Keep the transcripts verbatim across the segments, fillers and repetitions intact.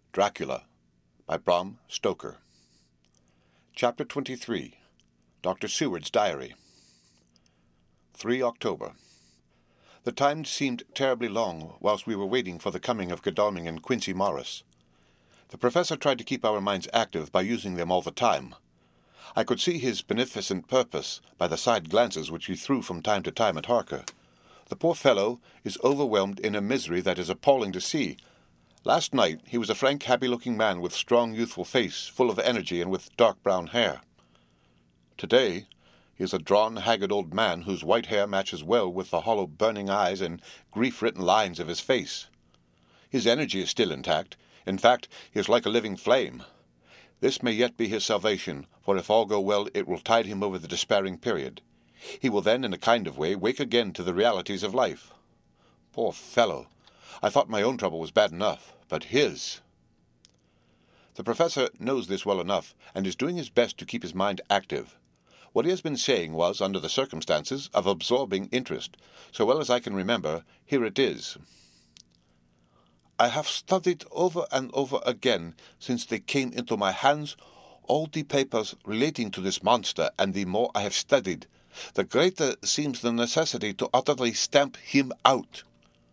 Dracula by Bram Stoker. Chapter twenty-three. Doctor Seward's Diary. the third of October. The time seemed terribly long whilst we were waiting for the coming of Godalming and Quincey Morris. The professor tried to keep our minds active by using them all the time. I could see his beneficent purpose by the side glances which he threw from time to time at Harker. The poor fellow is overwhelmed in a misery that is appalling to see. Last night he was a frank, happy-looking man with strong, youthful face, full of energy and with dark brown hair. Today he is a drawn, haggard old man whose white hair matches well with the hollow, burning eyes and grief-written lines of his face. His energy is still intact. In fact, he is like a living flame. This may yet be his salvation, for if all go well it will tide him over the despairing period. He will then, in a kind of way, wake again to the realities of life. Poor fellow! I thought my own trouble was bad enough, but his... The professor knows this well enough, and is doing his best to keep his mind active. What he has been saying was, under the circumstances, of absorbing interest. So well as I can remember, here it is. I have studied over and over again, since they came into my hands, all the papers relating to this monster, and the more I have studied, the greater seems the necessity to utterly stamp him out.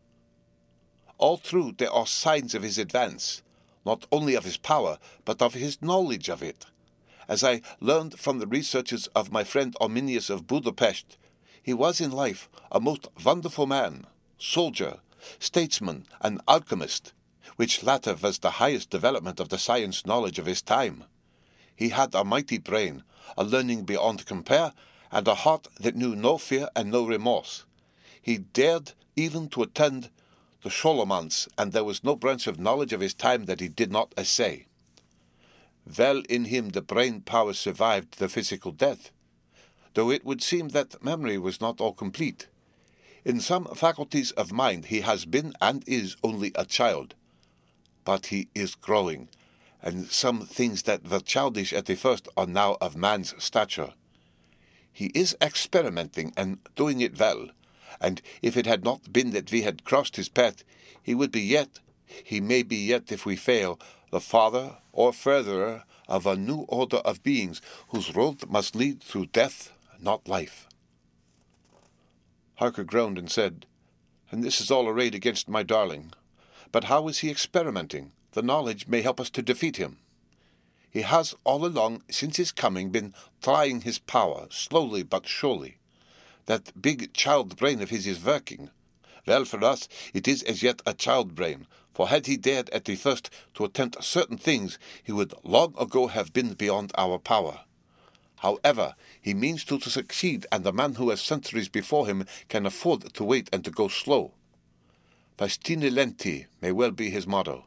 All through there are signs of his advance, not only of his power, but of his knowledge of it. As I learned from the researches of my friend Arminius of Budapest, he was in life a most wonderful man, soldier, statesman, and alchemist, which latter was the highest development of the science knowledge of his time. He had a mighty brain, a learning beyond compare, and a heart that knew no fear and no remorse. He dared even to attend the Scholomance, and there was no branch of knowledge of his time that he did not essay. Well in him the brain power survived the physical death, though it would seem that memory was not all complete. In some faculties of mind he has been and is only a child, but he is growing, and some things that were childish at the first are now of man's stature. He is experimenting and doing it well, and if it had not been that we had crossed his path, he would be yet, he may be yet if we fail, the father or furtherer of a new order of beings whose road must lead through death, not life. Harker groaned and said, "And this is all arrayed against my darling. But how is he experimenting? The knowledge may help us to defeat him." "He has all along, since his coming, been trying his power, slowly but surely. That big child brain of his is working. Well, for us it is as yet a child brain, for had he dared at the first to attempt certain things, he would long ago have been beyond our power. However, he means to, to succeed, and the man who has centuries before him can afford to wait and to go slow. Fastine lenti may well be his motto."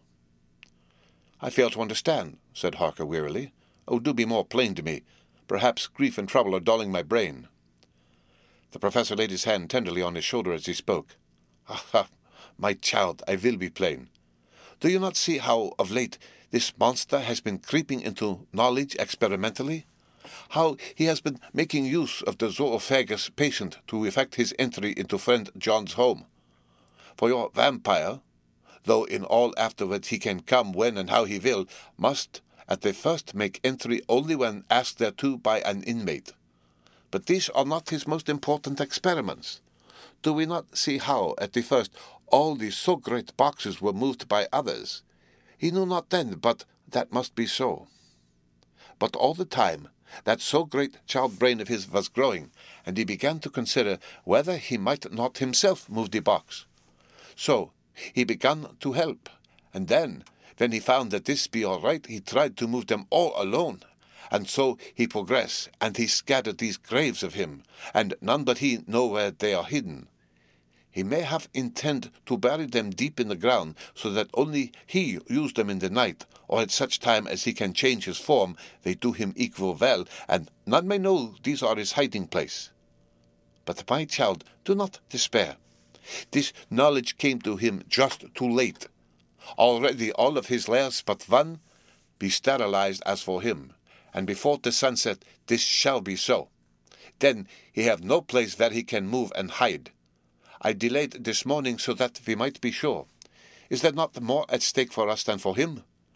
"I fail to understand," said Harker wearily. "Oh, do be more plain to me. Perhaps grief and trouble are dulling my brain." The professor laid his hand tenderly on his shoulder as he spoke. "Ah, my child, I will be plain. Do you not see how, of late, this monster has been creeping into knowledge experimentally? How he has been making use of the zoophagous patient to effect his entry into friend John's home? For your vampire, though in all afterward he can come when and how he will, must at the first make entry only when asked thereto by an inmate. But these are not his most important experiments. Do we not see how, at the first, all these so great boxes were moved by others? He knew not then, but that must be so. But all the time, that so great child brain of his was growing, and he began to consider whether he might not himself move the box. So he began to help, and then, when he found that this be all right, he tried to move them all alone. And so he progressed, and he scattered these graves of him, and none but he know where they are hidden. He may have intend to bury them deep in the ground, so that only he use them in the night, or at such time as he can change his form, they do him equal well, and none may know these are his hiding place. But, my child, do not despair. This knowledge came to him just too late. Already all of his lairs but one be sterilized as for him, and before the sunset this shall be so. Then he have no place where he can move and hide. I delayed this morning so that we might be sure. Is there not more at stake for us than for him?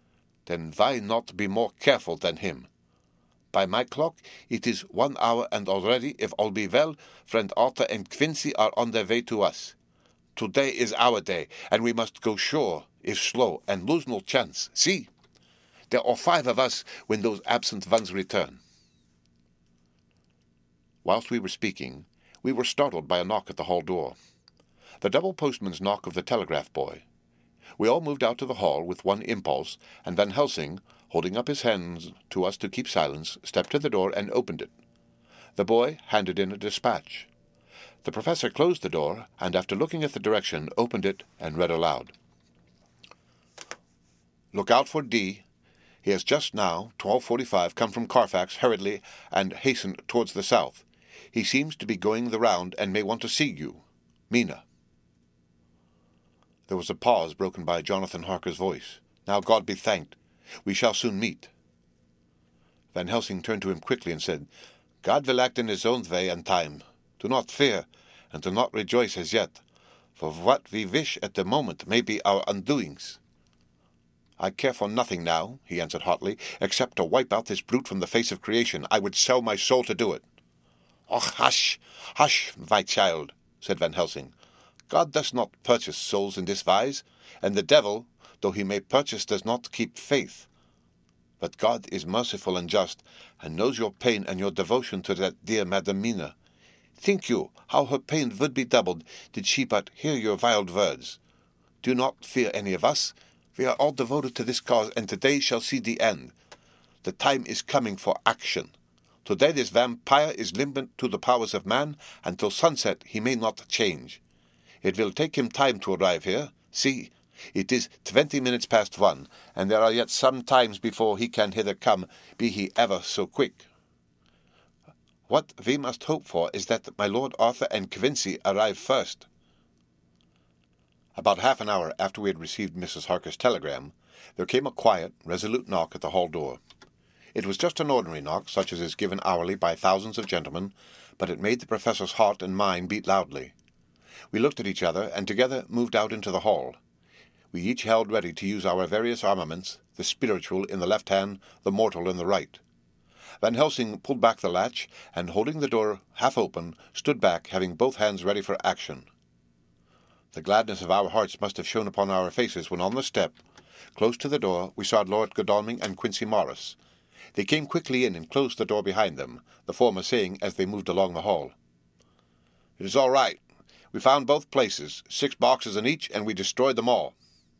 Then why not be more careful than him? By my clock, it is one hour, and already, if all be well, friend Arthur and Quincy are on their way to us. Today is our day, and we must go sure, if slow, and lose no chance. See, there are five of us when those absent ones return. Whilst we were speaking, we were startled by a knock at the hall door. The double postman's knock of the telegraph boy. We all moved out to the hall with one impulse, and Van Helsing, holding up his hands to us to keep silence, stepped to the door and opened it. The boy handed in a dispatch. The professor closed the door, and after looking at the direction, opened it and read aloud. Look out for D. He has just now, twelve forty-five, come from Carfax hurriedly and hastened towards the south. He seems to be going the round and may want to see you. Mina. There was a pause broken by Jonathan Harker's voice. Now God be thanked. We shall soon meet. Van Helsing turned to him quickly and said, God will act in his own way and time. Do not fear, and do not rejoice as yet, for what we wish at the moment may be our undoings. I care for nothing now, he answered hotly, except to wipe out this brute from the face of creation. I would sell my soul to do it. Och, hush, hush, my child, said Van Helsing. God does not purchase souls in this wise, and the devil, though he may purchase, does not keep faith. But God is merciful and just, and knows your pain and your devotion to that dear Madam Mina. Think you how her pain would be doubled did she but hear your wild words. Do not fear any of us. We are all devoted to this cause, and today shall see the end. The time is coming for action. Today this vampire is limited to the powers of man, and till sunset he may not change. It will take him time to arrive here. See, it is twenty minutes past one, and there are yet some times before he can hither come, be he ever so quick. What we must hope for is that my Lord Arthur and Quincy arrive first. About half an hour after we had received Missus Harker's telegram, there came a quiet, resolute knock at the hall door. It was just an ordinary knock, such as is given hourly by thousands of gentlemen, but it made the professor's heart and mine beat loudly. We looked at each other, and together moved out into the hall. We each held ready to use our various armaments, the spiritual in the left hand, the mortal in the right. Van Helsing pulled back the latch, and holding the door half open, stood back, having both hands ready for action. The gladness of our hearts must have shone upon our faces when on the step, close to the door, we saw Lord Godalming and Quincy Morris. They came quickly in and closed the door behind them, the former saying as they moved along the hall, "It is all right. We found both places, six boxes in each, and we destroyed them all."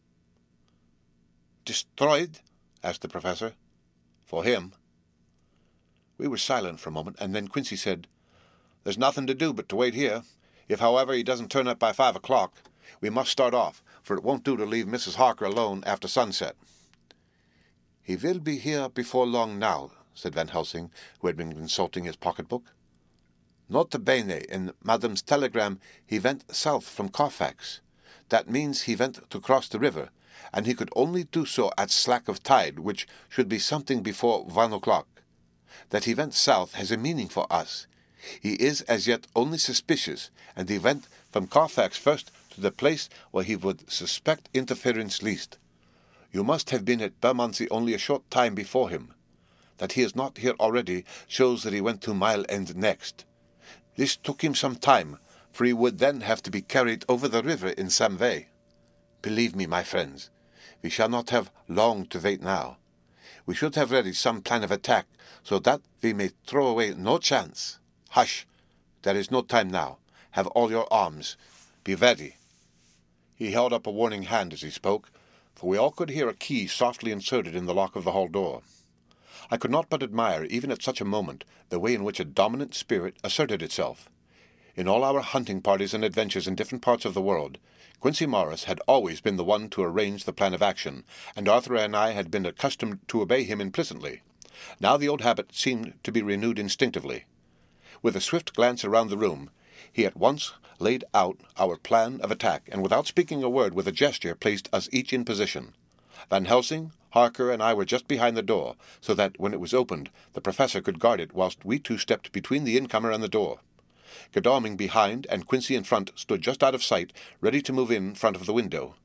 "Destroyed?" asked the professor. "For him." We were silent for a moment, and then Quincy said, "There's nothing to do but to wait here. If, however, he doesn't turn up by five o'clock, we must start off, for it won't do to leave Missus Harker alone after sunset." "He will be here before long now," said Van Helsing, who had been consulting his pocketbook. "Nota bene, in Madam's telegram he went south from Carfax. That means he went to cross the river, and he could only do so at slack of tide, which should be something before one o'clock. That he went south has a meaning for us. He is as yet only suspicious, and he went from Carfax first to the place where he would suspect interference least. You must have been at Bermondsey only a short time before him. That he is not here already shows that he went to Mile End next. This took him some time, for he would then have to be carried over the river in some way. Believe me, my friends, we shall not have long to wait now. We should have ready some plan of attack, so that we may throw away no chance. Hush! There is no time now. Have all your arms. Be ready." He held up a warning hand as he spoke, for we all could hear a key softly inserted in the lock of the hall door. I could not but admire, even at such a moment, the way in which a dominant spirit asserted itself. In all our hunting parties and adventures in different parts of the world, Quincy Morris had always been the one to arrange the plan of action, and Arthur and I had been accustomed to obey him implicitly. Now the old habit seemed to be renewed instinctively. With a swift glance around the room, he at once laid out our plan of attack, and without speaking a word, with a gesture placed us each in position. Van Helsing, Harker, and I were just behind the door, so that, when it was opened, the professor could guard it, whilst we two stepped between the incomer and the door. Godalming behind, and Quincy in front, stood just out of sight, ready to move in front of the window.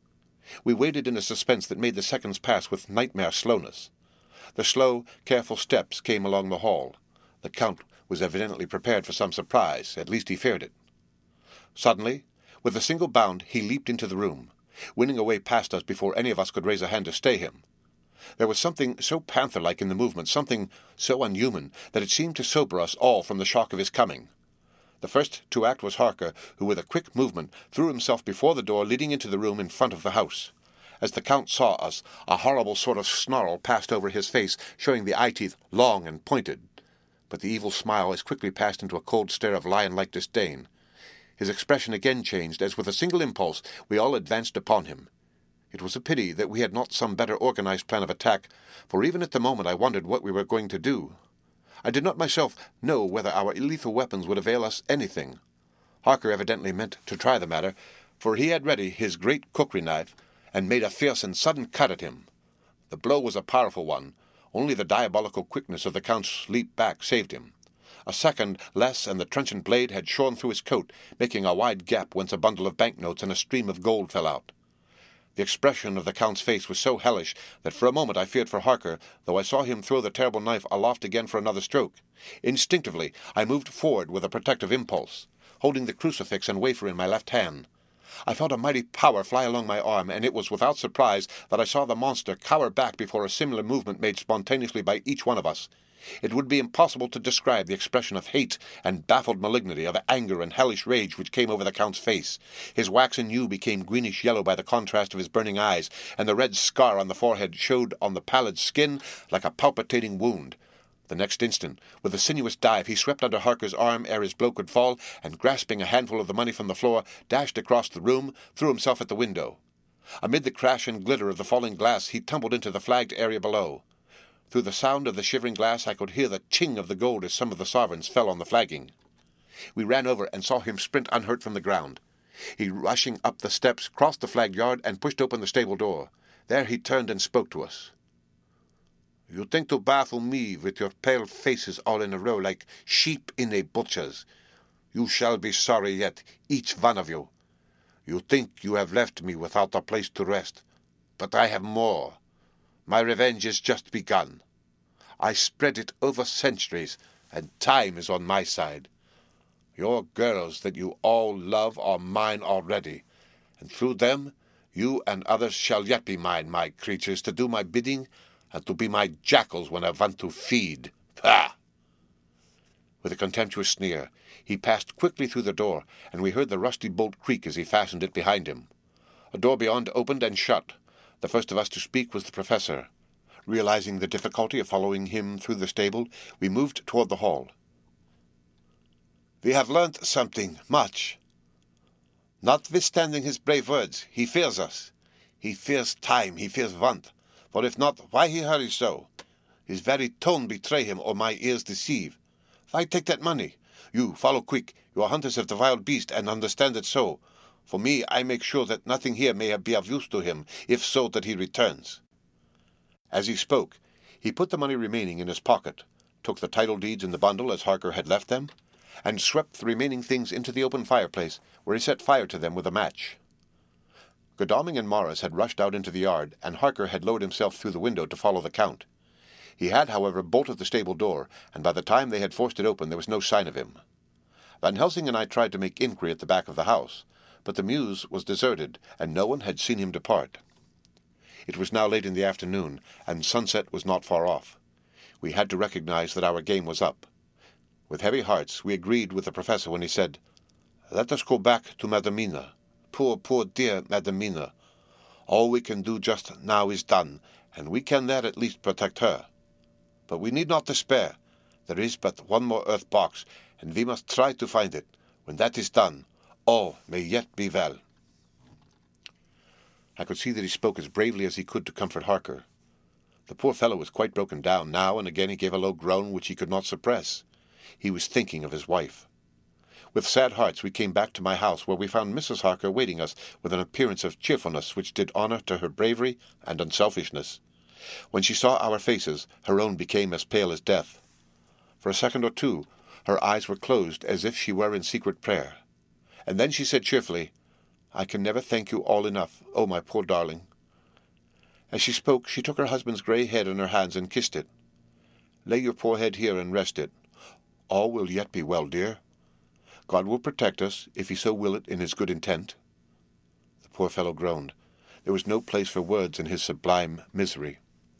We waited in a suspense that made the seconds pass with nightmare slowness. The slow, careful steps came along the hall. The Count was evidently prepared for some surprise, at least he feared it. Suddenly, with a single bound, he leaped into the room, winning a way past us before any of us could raise a hand to stay him. There was something so panther-like in the movement, something so unhuman, that it seemed to sober us all from the shock of his coming. The first to act was Harker, who with a quick movement threw himself before the door leading into the room in front of the house. As the Count saw us, a horrible sort of snarl passed over his face, showing the eye-teeth long and pointed. But the evil smile as quickly passed into a cold stare of lion-like disdain. His expression again changed, as with a single impulse we all advanced upon him. It was a pity that we had not some better organized plan of attack, for even at the moment I wondered what we were going to do. I did not myself know whether our lethal weapons would avail us anything. Harker evidently meant to try the matter, for he had ready his great cookery knife, and made a fierce and sudden cut at him. The blow was a powerful one. Only the diabolical quickness of the Count's leap back saved him. A second less, and the trenchant blade had shorn through his coat, making a wide gap whence a bundle of banknotes and a stream of gold fell out. The expression of the Count's face was so hellish that for a moment I feared for Harker, though I saw him throw the terrible knife aloft again for another stroke. Instinctively I moved forward with a protective impulse, holding the crucifix and wafer in my left hand. I felt a mighty power fly along my arm, and it was without surprise that I saw the monster cower back before a similar movement made spontaneously by each one of us. It would be impossible to describe the expression of hate and baffled malignity, of anger and hellish rage which came over the Count's face. His waxen hue became greenish-yellow by the contrast of his burning eyes, and the red scar on the forehead showed on the pallid skin like a palpitating wound. The next instant, with a sinuous dive, he swept under Harker's arm ere his blow could fall, and grasping a handful of the money from the floor, dashed across the room, threw himself at the window. Amid the crash and glitter of the falling glass, he tumbled into the flagged area below. Through the sound of the shivering glass I could hear the ching of the gold as some of the sovereigns fell on the flagging. We ran over and saw him sprint unhurt from the ground. He, rushing up the steps, crossed the flagged yard and pushed open the stable door. There he turned and spoke to us. "You think to baffle me with your pale faces all in a row like sheep in a butcher's. You shall be sorry yet, each one of you. You think you have left me without a place to rest, but I have more. My revenge is just begun. I spread it over centuries, and time is on my side. Your girls that you all love are mine already, and through them you and others shall yet be mine, my creatures, to do my bidding, and to be my jackals when I want to feed. Ha!" With a contemptuous sneer, he passed quickly through the door, and we heard the rusty bolt creak as he fastened it behind him. A door beyond opened and shut. The first of us to speak was the professor. Realizing the difficulty of following him through the stable, we moved toward the hall. "We have learnt something, much. Notwithstanding his brave words, he fears us. He fears time, he fears want. For if not, why he hurries so? His very tone betray him, or my ears deceive. Why take that money? You, follow quick. You are hunters of the wild beast, and understand it so. For me, I make sure that nothing here may be of use to him, if so that he returns." As he spoke, he put the money remaining in his pocket, took the title deeds in the bundle as Harker had left them, and swept the remaining things into the open fireplace, where he set fire to them with a match. Godalming and Morris had rushed out into the yard, and Harker had lowered himself through the window to follow the Count. He had, however, bolted the stable door, and by the time they had forced it open there was no sign of him. Van Helsing and I tried to make inquiry at the back of the house, but the mews was deserted, and no one had seen him depart. It was now late in the afternoon, and sunset was not far off. We had to recognize that our game was up. With heavy hearts we agreed with the professor when he said, "Let us go back to Madam Mina. Poor, poor dear Madam Mina. All we can do just now is done, and we can there at least protect her. But we need not despair. There is but one more earth box, and we must try to find it. When that is done, all may yet be well." I could see that he spoke as bravely as he could to comfort Harker. The poor fellow was quite broken down. Now and again he gave a low groan which he could not suppress. He was thinking of his wife. With sad hearts we came back to my house, where we found Missus Harker waiting us with an appearance of cheerfulness which did honour to her bravery and unselfishness. When she saw our faces, her own became as pale as death. For a second or two her eyes were closed as if she were in secret prayer, and then she said cheerfully, I can never thank you all enough, oh, my poor darling." As she spoke, she took her husband's grey head in her hands and kissed it. "Lay your poor head here and rest it. All will yet be well, dear. God will protect us, if he so will it in his good intent." The poor fellow groaned. There was no place for words in his sublime misery.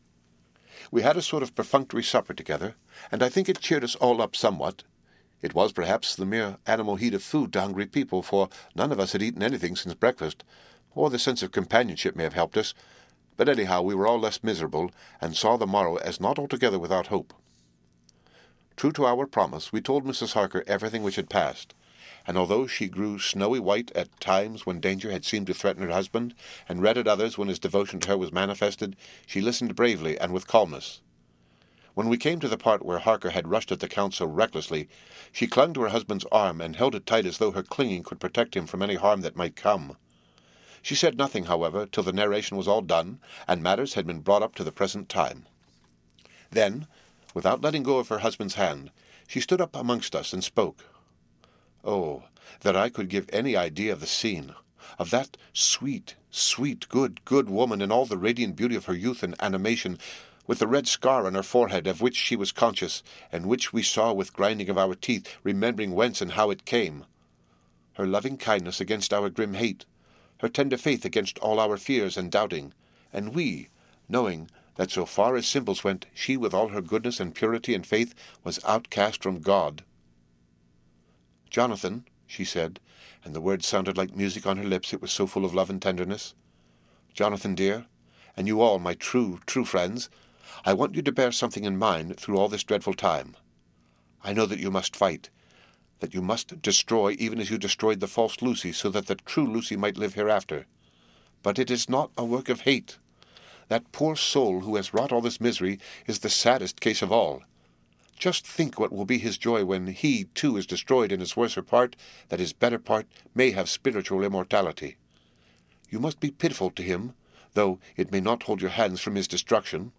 We had a sort of perfunctory supper together, and I think it cheered us all up somewhat. It was, perhaps, the mere animal heat of food to hungry people, for none of us had eaten anything since breakfast, or the sense of companionship may have helped us, but anyhow we were all less miserable, and saw the morrow as not altogether without hope. True to our promise, we told Missus Harker everything which had passed, and although she grew snowy white at times when danger had seemed to threaten her husband, and red at others when his devotion to her was manifested, she listened bravely and with calmness. When we came to the part where Harker had rushed at the Count so recklessly, she clung to her husband's arm and held it tight as though her clinging could protect him from any harm that might come. She said nothing, however, till the narration was all done, and matters had been brought up to the present time. Then, without letting go of her husband's hand, she stood up amongst us and spoke. Oh, that I could give any idea of the scene, of that sweet, sweet, good, good woman in all the radiant beauty of her youth and animation, with the red scar on her forehead of which she was conscious, and which we saw with grinding of our teeth, remembering whence and how it came. Her loving kindness against our grim hate, her tender faith against all our fears and doubting, and we, knowing that so far as simples went, she with all her goodness and purity and faith was outcast from God. "Jonathan," she said, and the words sounded like music on her lips, it was so full of love and tenderness. "Jonathan, dear, and you all, my true, true friends, I want you to bear something in mind through all this dreadful time. I know that you must fight, that you must destroy even as you destroyed the false Lucy, so that the true Lucy might live hereafter. But it is not a work of hate. That poor soul who has wrought all this misery is the saddest case of all. Just think what will be his joy when he, too, is destroyed in his worser part, that his better part may have spiritual immortality. You must be pitiful to him, though it may not hold your hands from his destruction."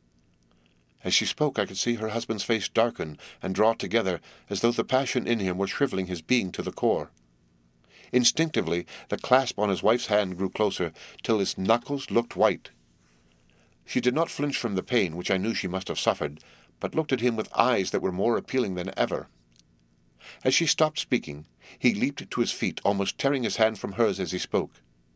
As she spoke, I could see her husband's face darken and draw together, as though the passion in him were shrivelling his being to the core. Instinctively, the clasp on his wife's hand grew closer, till his knuckles looked white. She did not flinch from the pain, which I knew she must have suffered, but looked at him with eyes that were more appealing than ever. As she stopped speaking, he leaped to his feet, almost tearing his hand from hers as he spoke.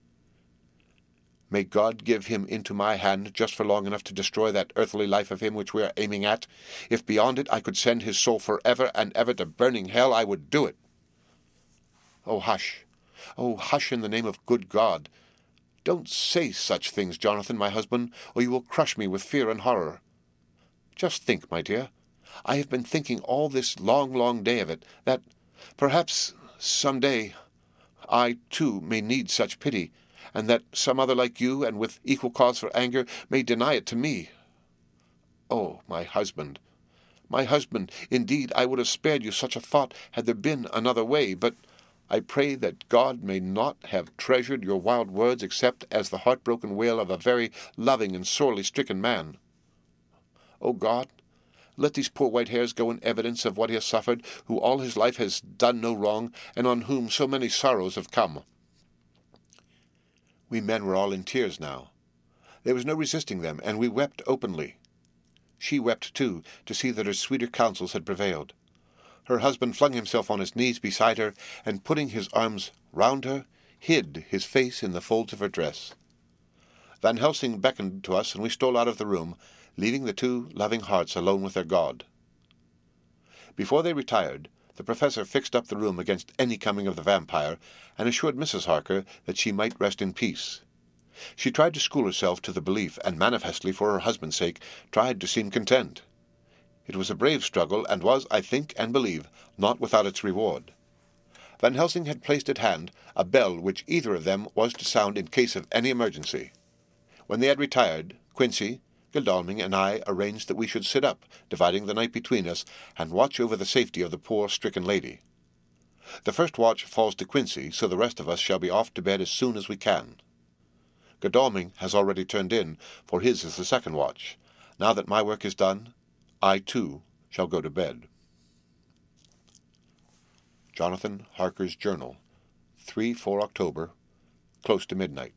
"May God give him into my hand just for long enough to destroy that earthly life of him which we are aiming at. If beyond it I could send his soul for ever and ever to burning hell, I would do it." "Oh, hush! Oh, hush in the name of good God! Don't say such things, Jonathan, my husband, or you will crush me with fear and horror. Just think, my dear, I have been thinking all this long, long day of it, that perhaps some day I, too, may need such pity, and that some other like you, and with equal cause for anger, may deny it to me. Oh, my husband, my husband, indeed I would have spared you such a thought had there been another way, but I pray that God may not have treasured your wild words except as the heartbroken wail of a very loving and sorely stricken man. O God, let these poor white hairs go in evidence of what he has suffered, who all his life has done no wrong, and on whom so many sorrows have come." We men were all in tears now. There was no resisting them, and we wept openly. She wept, too, to see that her sweeter counsels had prevailed. Her husband flung himself on his knees beside her, and putting his arms round her, hid his face in the folds of her dress. Van Helsing beckoned to us, and we stole out of the room, leaving the two loving hearts alone with their God. Before they retired, the professor fixed up the room against any coming of the vampire, and assured Missus Harker that she might rest in peace. She tried to school herself to the belief, and manifestly for her husband's sake tried to seem content. It was a brave struggle, and was, I think and believe, not without its reward. Van Helsing had placed at hand a bell which either of them was to sound in case of any emergency. When they had retired, Quincy, Godalming, and I arranged that we should sit up, dividing the night between us, and watch over the safety of the poor stricken lady. The first watch falls to Quincy, so the rest of us shall be off to bed as soon as we can. Godalming has already turned in, for his is the second watch. Now that my work is done, I, too, shall go to bed. Jonathan Harker's Journal, three four October, close to midnight.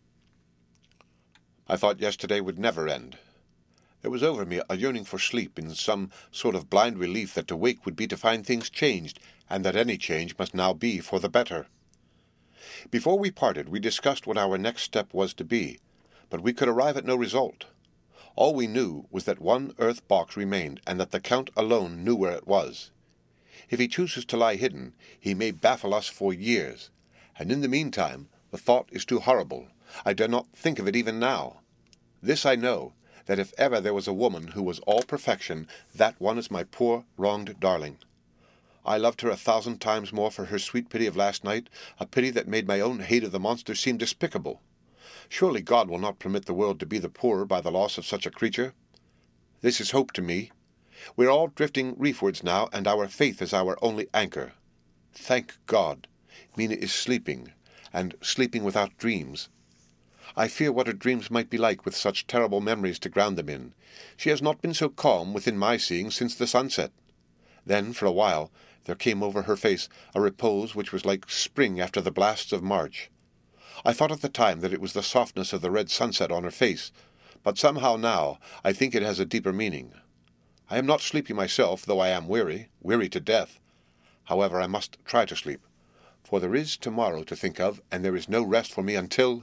I thought yesterday would never end. There was over me a yearning for sleep, in some sort of blind relief that to wake would be to find things changed, and that any change must now be for the better. Before we parted, we discussed what our next step was to be, but we could arrive at no result. All we knew was that one earth box remained, and that the Count alone knew where it was. If he chooses to lie hidden, he may baffle us for years, and in the meantime the thought is too horrible. I dare not think of it even now. This I know, that if ever there was a woman who was all perfection, that one is my poor, wronged darling. I loved her a thousand times more for her sweet pity of last night, a pity that made my own hate of the monster seem despicable. Surely God will not permit the world to be the poorer by the loss of such a creature. This is hope to me. We are all drifting reefwards now, and our faith is our only anchor. Thank God, Mina is sleeping, and sleeping without dreams. I fear what her dreams might be like with such terrible memories to ground them in. She has not been so calm, within my seeing, since the sunset. Then, for a while, there came over her face a repose which was like spring after the blasts of March. I thought at the time that it was the softness of the red sunset on her face, but somehow now I think it has a deeper meaning. I am not sleepy myself, though I am weary, weary to death. However, I must try to sleep, for there is tomorrow to think of, and there is no rest for me until...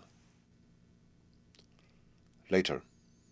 Later.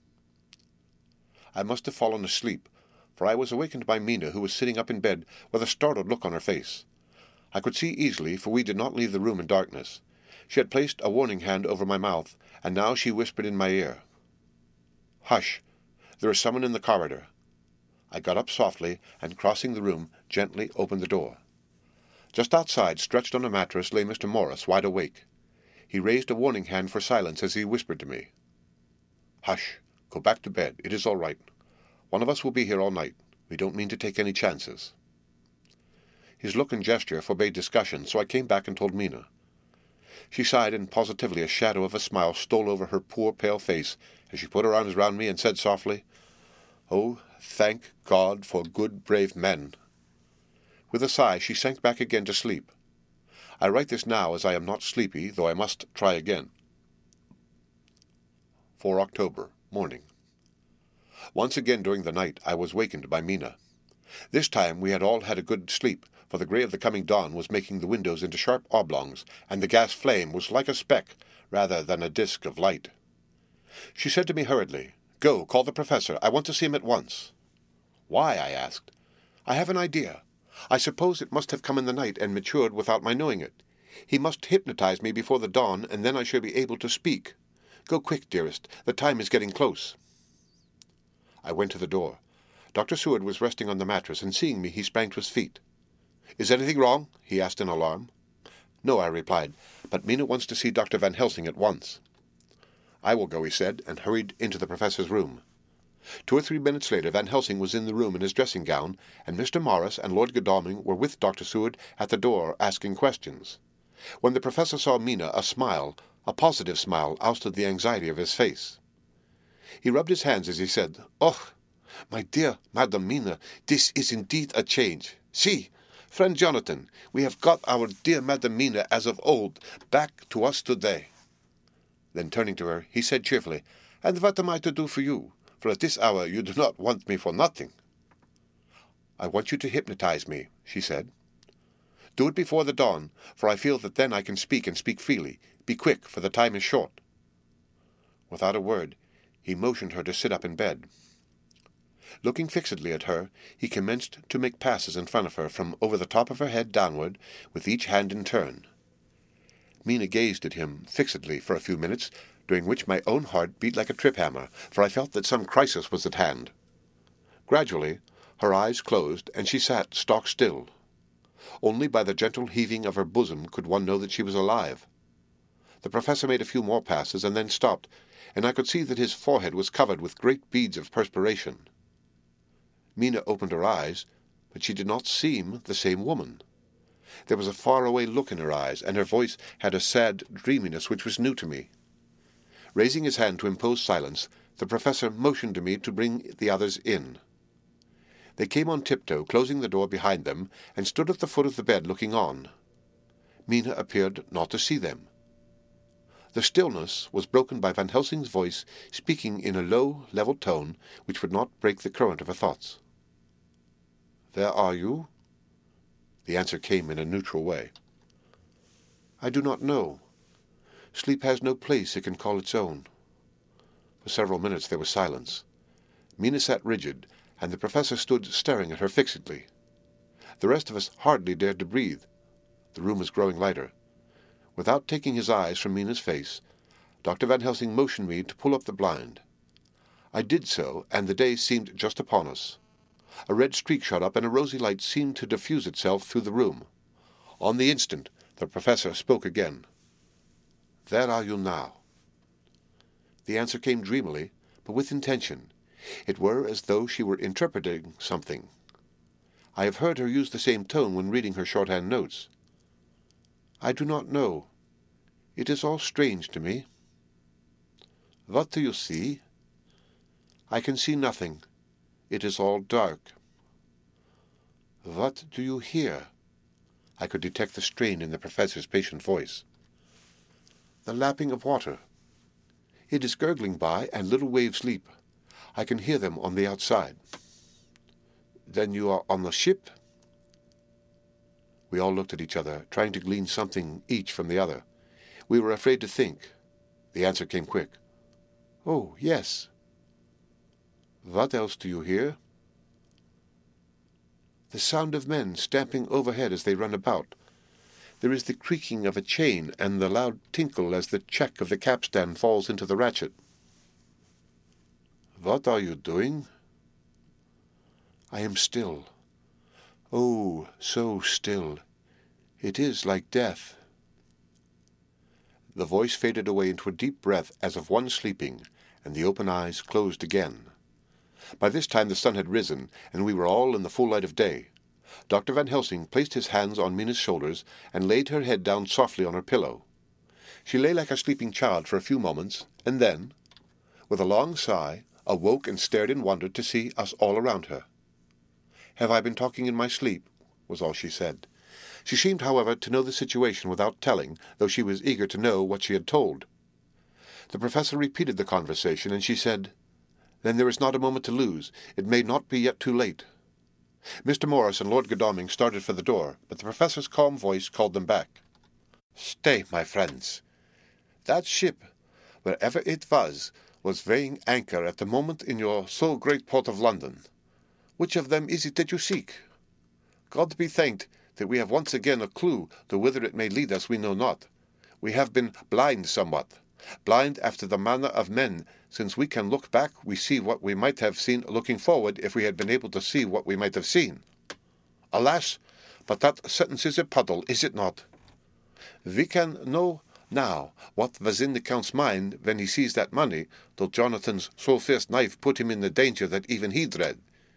I must have fallen asleep, for I was awakened by Mina, who was sitting up in bed with a startled look on her face. I could see easily, for we did not leave the room in darkness. She had placed a warning hand over my mouth, and now she whispered in my ear, "Hush! There is someone in the corridor." I got up softly, and crossing the room, gently opened the door. Just outside, stretched on a mattress, lay Mister Morris, wide awake. He raised a warning hand for silence as he whispered to me, "Hush! Go back to bed. It is all right. One of us will be here all night. We don't mean to take any chances." His look and gesture forbade discussion, so I came back and told Mina. She sighed, and positively a shadow of a smile stole over her poor pale face as she put her arms round me and said softly, "Oh, thank God for good, brave men." With a sigh she sank back again to sleep. I write this now as I am not sleepy, though I must try again. four October, morning. Once again during the night I was wakened by Mina. This time we had all had a good sleep, for the grey of the coming dawn was making the windows into sharp oblongs, and the gas flame was like a speck rather than a disk of light. She said to me hurriedly, "Go, call the professor. I want to see him at once." "Why?" I asked. "I have an idea. I suppose it must have come in the night and matured without my knowing it. He must hypnotize me before the dawn, and then I shall be able to speak. Go quick, dearest. The time is getting close." I went to the door. Doctor Seward was resting on the mattress, and seeing me he sprang to his feet. "Is anything wrong?" he asked in alarm. "No," I replied, "but Mina wants to see Doctor Van Helsing at once." "I will go," he said, and hurried into the professor's room. Two or three minutes later Van Helsing was in the room in his dressing-gown, and Mister Morris and Lord Godalming were with Doctor Seward at the door asking questions. When the professor saw Mina, a smile, a positive smile, ousted the anxiety of his face. He rubbed his hands as he said, "Oh, my dear Madam Mina, this is indeed a change. See, friend Jonathan, we have got our dear Madam Mina as of old back to us today." Then turning to her, he said cheerfully, "And what am I to do for you? For at this hour you do not want me for nothing." "I want you to hypnotize me," she said. "Do it before the dawn, for I feel that then I can speak and speak freely. Be quick, for the time is short." Without a word, he motioned her to sit up in bed. Looking fixedly at her, he commenced to make passes in front of her from over the top of her head downward, with each hand in turn. Mina gazed at him fixedly for a few minutes, during which my own heart beat like a trip-hammer, for I felt that some crisis was at hand. Gradually, her eyes closed, and she sat stock still. Only by the gentle heaving of her bosom could one know that she was alive. The professor made a few more passes, and then stopped, and I could see that his forehead was covered with great beads of perspiration. Mina opened her eyes, but she did not seem the same woman. There was a far-away look in her eyes, and her voice had a sad dreaminess which was new to me. Raising his hand to impose silence, the professor motioned to me to bring the others in. They came on tiptoe, closing the door behind them, and stood at the foot of the bed looking on. Mina appeared not to see them. The stillness was broken by Van Helsing's voice speaking in a low, level tone which would not break the current of her thoughts. "Where are you?" The answer came in a neutral way. "I do not know. Sleep has no place it can call its own." For several minutes there was silence. Mina sat rigid, and the professor stood staring at her fixedly. The rest of us hardly dared to breathe. The room was growing lighter. Without taking his eyes from Mina's face, Doctor Van Helsing motioned me to pull up the blind. I did so, and the day seemed just upon us. A red streak shot up, and a rosy light seemed to diffuse itself through the room. On the instant, the professor spoke again. "Where are you now?" The answer came dreamily, but with intention. It were as though she were interpreting something. I have heard her use the same tone when reading her shorthand notes. "I do not know. It is all strange to me." "What do you see?" "I can see nothing. It is all dark." "What do you hear?" I could detect the strain in the professor's patient voice. "The lapping of water. It is gurgling by, and little waves leap. I can hear them on the outside." "Then you are on the ship?" We all looked at each other, trying to glean something each from the other. We were afraid to think. The answer came quick. "Oh, yes." "What else do you hear?" "The sound of men stamping overhead as they run about. There is the creaking of a chain and the loud tinkle as the check of the capstan falls into the ratchet." "What are you doing?" "I am still. Oh, so still. It is like death." The voice faded away into a deep breath as of one sleeping, and the open eyes closed again. By this time the sun had risen, and we were all in the full light of day. Doctor Van Helsing placed his hands on Mina's shoulders and laid her head down softly on her pillow. She lay like a sleeping child for a few moments, and then, with a long sigh, awoke and stared in wonder to see us all around her. "Have I been talking in my sleep?" was all she said. She seemed, however, to know the situation without telling, though she was eager to know what she had told. The professor repeated the conversation, and she said, "Then there is not a moment to lose. It may not be yet too late." Mister Morris and Lord Godalming started for the door, but the professor's calm voice called them back. "Stay, my friends. That ship, wherever it was, was weighing anchor at the moment in your so great port of London. Which of them is it that you seek? God be thanked that we have once again a clue, though whither it may lead us we know not. We have been blind somewhat, blind after the manner of men. Since we can look back, we see what we might have seen looking forward if we had been able to see what we might have seen. Alas, but that sentence is a puddle, is it not? We can know now what was in the Count's mind when he seized that money, though Jonathan's so-fierce knife put him in the danger that even he dread.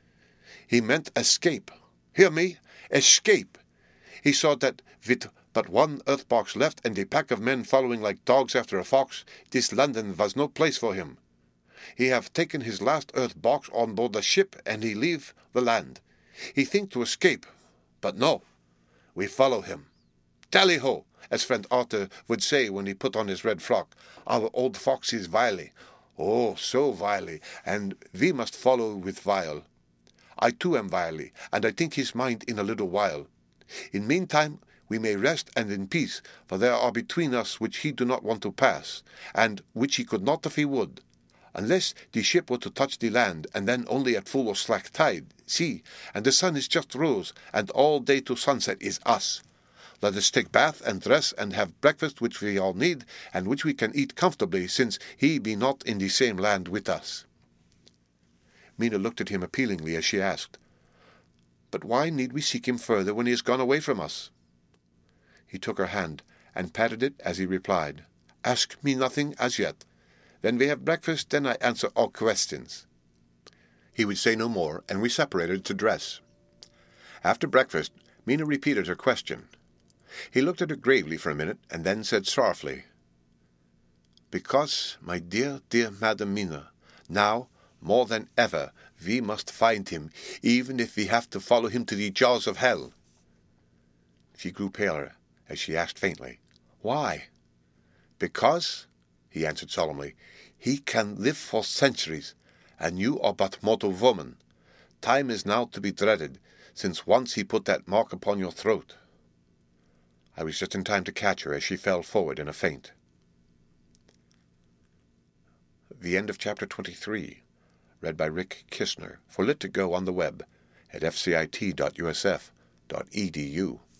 He meant escape. Hear me? Escape! He saw that with but one earth-box left and a pack of men following like dogs after a fox, this London was no place for him. He have taken his last earth-box on board the ship, and he leave the land. He think to escape, but no. We follow him. Tally-ho, as friend Arthur would say when he put on his red frock. Our old fox is wily. Oh, so wily, and we must follow with wile. I too am wily, and I think his mind in a little while. In meantime, we may rest and in peace, for there are between us which he do not want to pass, and which he could not if he would. Unless the ship were to touch the land, and then only at full or slack tide, see, and the sun is just rose, and all day to sunset is us. Let us take bath and dress and have breakfast which we all need, and which we can eat comfortably, since he be not in the same land with us." Mina looked at him appealingly as she asked, "But why need we seek him further when he has gone away from us?" He took her hand, and patted it as he replied, "Ask me nothing as yet. When we have breakfast, then I answer all questions." He would say no more, and we separated to dress. After breakfast, Mina repeated her question. He looked at her gravely for a minute, and then said sorrowfully, "Because, my dear, dear Madam Mina, now, more than ever, we must find him, even if we have to follow him to the jaws of hell." She grew paler as she asked faintly, "Why?" "Because," he answered solemnly, "he can live for centuries, and you are but mortal woman. Time is now to be dreaded, since once he put that mark upon your throat." I was just in time to catch her as she fell forward in a faint. The end of chapter twenty-three, read by Rick Kistner, for Lit to Go on the web at f c i t dot u s f dot e d u.